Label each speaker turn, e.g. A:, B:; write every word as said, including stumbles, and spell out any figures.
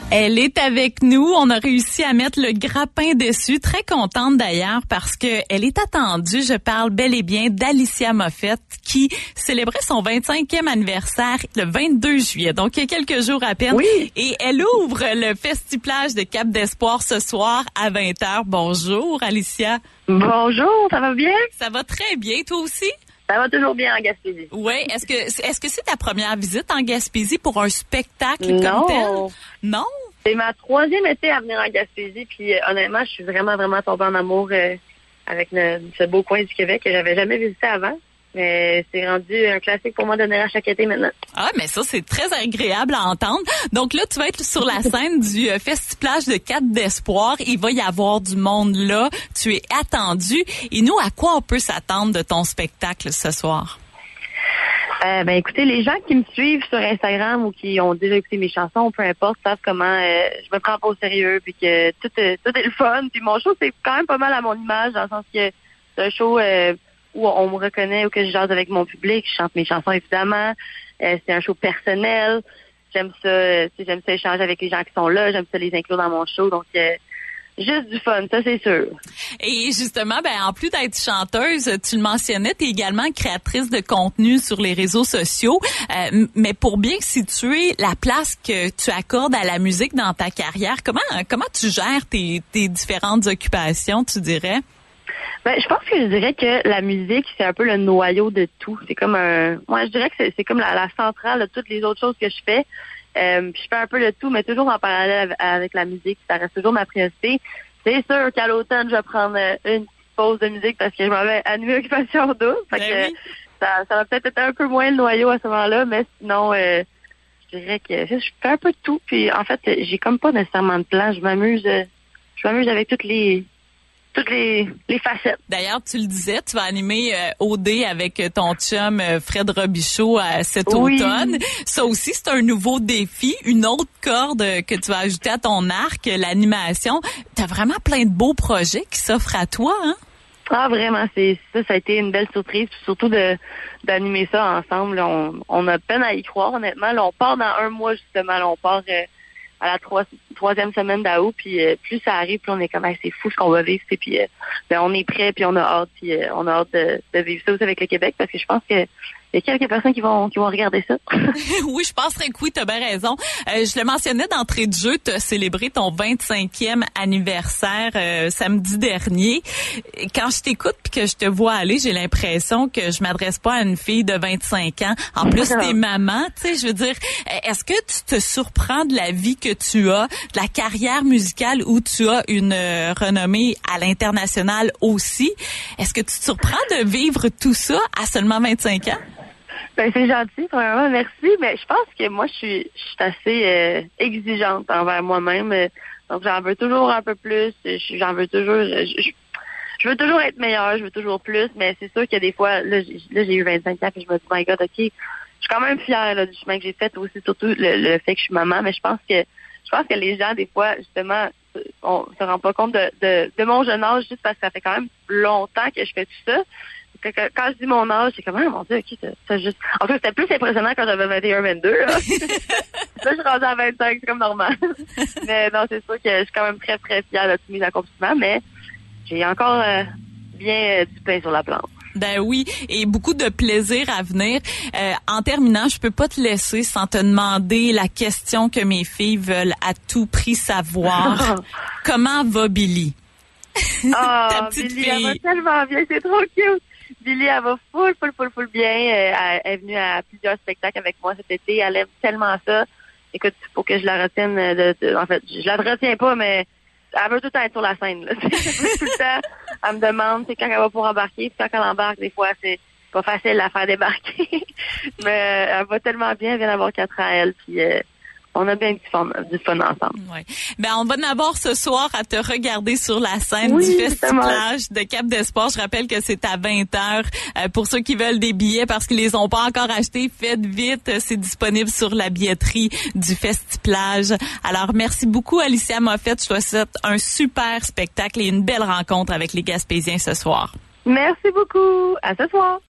A: Elle est avec nous. On a réussi à mettre le grappin dessus. Très contente d'ailleurs parce que elle est attendue. Je parle bel et bien d'Alicia Moffett qui célébrait son vingt-cinquième anniversaire le vingt-deux juillet. Donc, il y a quelques jours à peine.
B: Oui.
A: Et elle ouvre le Festi-Plage de Cap d'Espoir ce soir à vingt heures. Bonjour, Alicia.
B: Bonjour, ça va bien?
A: Ça va très bien. Toi aussi?
B: Ça va toujours bien en Gaspésie.
A: Oui. Est-ce que, est-ce que c'est ta première visite en Gaspésie pour un spectacle
B: Non.
A: comme tel? Non.
B: C'est ma troisième été à venir en Gaspésie, puis euh, honnêtement, je suis vraiment, vraiment tombée en amour euh, avec le, ce beau coin du Québec que j'avais jamais visité avant. Mais c'est rendu un classique pour moi de venir à chaque été maintenant.
A: Ah, mais ça, c'est très agréable à entendre. Donc là, tu vas être sur la scène du euh, Festi-Plage de Cap d'Espoir. Il va y avoir du monde là. Tu es attendu. Et nous, à quoi on peut s'attendre de ton spectacle ce soir?
B: Euh, ben écoutez, les gens qui me suivent sur Instagram ou qui ont déjà écouté mes chansons, peu importe, savent comment euh, je me prends pas au sérieux, puis que tout est, tout est le fun. Puis mon show, c'est quand même pas mal à mon image, dans le sens que c'est un show euh, où on me reconnaît, où que je jase avec mon public, je chante mes chansons évidemment. Euh, c'est un show personnel. J'aime ça, euh, j'aime ça échanger avec les gens qui sont là, j'aime ça les inclure dans mon show. Donc euh, juste du fun, ça c'est sûr.
A: Et justement, ben en plus d'être chanteuse, tu le mentionnais, tu es également créatrice de contenu sur les réseaux sociaux. Euh, mais pour bien situer la place que tu accordes à la musique dans ta carrière, comment comment tu gères tes, tes différentes occupations, tu dirais?
B: Ben, je pense que je dirais que la musique, c'est un peu le noyau de tout. C'est comme un... Moi, je dirais que c'est, c'est comme la, la centrale de toutes les autres choses que je fais. Euh, je fais un peu le tout, mais toujours en parallèle avec la musique. Ça reste toujours ma priorité. C'est sûr qu'à l'automne, je vais prendre une petite pause de musique parce que je m'en vais à une occupation douce. Fait
A: ben
B: que
A: oui.
B: ça, ça va peut-être être un peu moins le noyau à ce moment-là, mais sinon, euh, je dirais que je fais un peu de tout. Puis en fait, j'ai comme pas nécessairement de plan. Je m'amuse, je m'amuse avec toutes les toutes les, les facettes.
A: D'ailleurs, tu le disais, tu vas animer euh, O D avec ton chum euh, Fred Robichaud euh, cet
B: Oui.
A: automne. Ça aussi, c'est un nouveau défi, une autre corde que tu vas ajouter à ton arc, l'animation. T'as vraiment plein de beaux projets qui s'offrent à toi, hein?
B: Ah, vraiment, c'est ça, ça a été une belle surprise, puis surtout de d'animer ça ensemble. Là, on, on a peine à y croire, honnêtement. Là, on part dans un mois, justement. Là, on part euh, à la trois, troisième semaine d'août, puis euh, plus ça arrive, plus on est comme ah, c'est fou ce qu'on va vivre, puis euh, ben, on est prêt, puis on a hâte, puis euh, on a hâte de, de vivre ça aussi avec le Québec, parce que je pense que il y a quelques personnes qui vont qui vont regarder ça.
A: Oui, je penserais que oui, t'as bien raison. Euh, je le mentionnais d'entrée de jeu, t'as célébré ton vingt-cinquième anniversaire euh, samedi dernier. Quand je t'écoute puis que je te vois aller, j'ai l'impression que je m'adresse pas à une fille de vingt-cinq ans. En plus, t'es maman, tu sais, je veux dire, est-ce que tu te surprends de la vie que tu as, de la carrière musicale où tu as une euh, renommée à l'international aussi? Est-ce que tu te surprends de vivre tout ça à seulement vingt-cinq ans?
B: Ben, c'est gentil, premièrement, merci. Mais je pense que moi, je suis, je suis assez euh, exigeante envers moi-même. Euh, donc, j'en veux toujours un peu plus. Je- J'en veux toujours... Je, je- je veux toujours être meilleure, je veux toujours plus. Mais c'est sûr qu'il y a des fois... Là, j'ai, là, j'ai eu vingt-cinq ans et je me dis, my God, OK, je suis quand même fière là, du chemin que j'ai fait. Aussi, surtout le, le fait que je suis maman. Mais je pense que je pense que les gens, des fois, justement, on se rend pas compte de, de, de mon jeune âge juste parce que ça fait quand même longtemps que je fais tout ça. Quand, quand, quand je dis mon âge, c'est comme, ah, mon Dieu, OK, c'est, c'est juste... En fait, c'était plus impressionnant quand j'avais vingt et un, vingt-deux, là. Là, je suis rendue à vingt-cinq, c'est comme normal. Mais non, c'est sûr que je suis quand même très, très fière de tous mes accomplissements, mais j'ai encore euh, bien euh, du pain sur la planche.
A: Ben oui, et beaucoup de plaisir à venir. Euh, en terminant, je peux pas te laisser sans te demander la question que mes filles veulent à tout prix savoir. Comment va Billy?
B: Ah,
A: Ta petite
B: Billy,
A: fille.
B: elle va tellement bien, c'est trop cute. Billy, elle va full, full, full, full bien. Euh, elle, elle est venue à plusieurs spectacles avec moi cet été. Elle aime tellement ça. Écoute, il faut que je la retienne. De, de- en fait, je la retiens pas, mais elle veut tout le temps être sur la scène. Là. tout le temps, elle me demande c'est quand elle va pouvoir embarquer. Puis quand elle embarque, des fois, c'est pas facile de la faire débarquer. mais euh, elle va tellement bien. Elle vient d'avoir quatre ans, elle. Puis euh, on a bien du fun, du fun ensemble.
A: Ouais. Ben on va en avoir ce soir à te regarder sur la scène
B: Oui,
A: du
B: justement.
A: Festi-Plage de Cap d'Espoir. Je rappelle que c'est à vingt heures. Euh, pour ceux qui veulent des billets parce qu'ils les ont pas encore achetés, faites vite. C'est disponible sur la billetterie du Festi-Plage. Alors merci beaucoup Alicia Moffett. Je te souhaite un super spectacle et une belle rencontre avec les Gaspésiens ce soir.
B: Merci beaucoup. À ce soir.